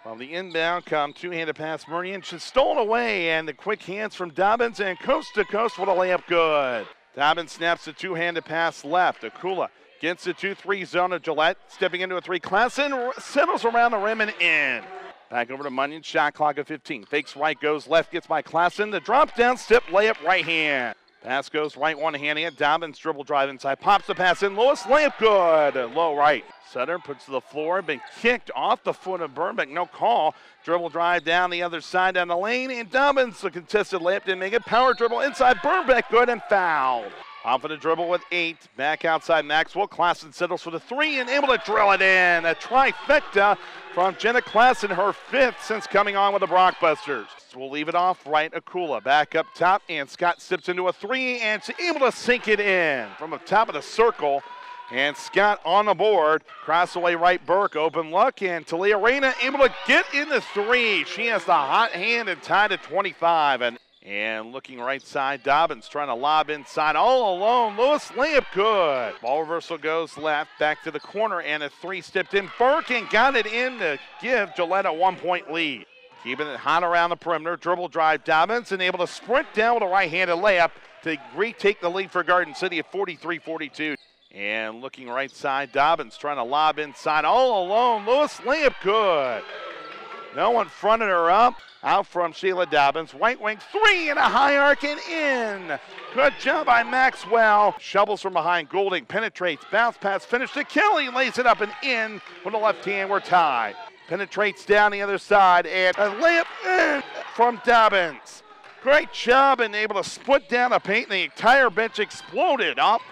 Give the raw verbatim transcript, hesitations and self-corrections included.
Well, the inbound come two-handed pass. Meridian just stolen away, and the quick hands from Dobbins, and coast to coast with a layup good. Dobbins snaps the two-handed pass left. Akula gets the two three zone of Gillette, stepping into a three. Klassen settles around the rim and in. Back over to Munyon, shot clock at fifteen. Fakes right, goes left, gets by Klassen. The drop down, step layup, right hand. Pass goes right, one handed. Dobbins dribble drive inside, pops the pass in. Lewis, layup good. Low right. Sutter puts to the floor, been kicked off the foot of Burnbeck, no call. Dribble drive down the other side down the lane, and Dobbins, the contested layup, didn't make it. Power dribble inside, Burnbeck, good and fouled. Off of the dribble with eight, back outside Maxwell. Klassen settles for the three and able to drill it in. A trifecta from Jenna Klassen, her fifth since coming on with the Brockbusters. We'll leave it off right. Akula back up top, and Scott steps into a three, and she's able to sink it in from the top of the circle. And Scott on the board. Cross away right, Burke, open look, and Talia Reyna able to get in the three. She has the hot hand and tied at twenty-five. And, and looking right side, Dobbins trying to lob inside all alone. Lewis, layup good. Ball reversal goes left, back to the corner, and a three stepped in. Burke and got it in to give Gillette a one-point lead. Keeping it hot around the perimeter. Dribble drive, Dobbins, and able to sprint down with a right-handed layup to retake the lead for Garden City at forty-three forty-two. And looking right side, Dobbins trying to lob inside all alone. Lewis, layup good. No one fronted her up. Out from Sheila Dobbins. White wing three and a high arc and in. Good job by Maxwell. Shovels from behind. Goulding penetrates. Bounce pass finished to Kelly. Lays it up and in with the left hand. We're tied. Penetrates down the other side and a layup in from Dobbins. Great job and able to split down the paint. The entire bench exploded up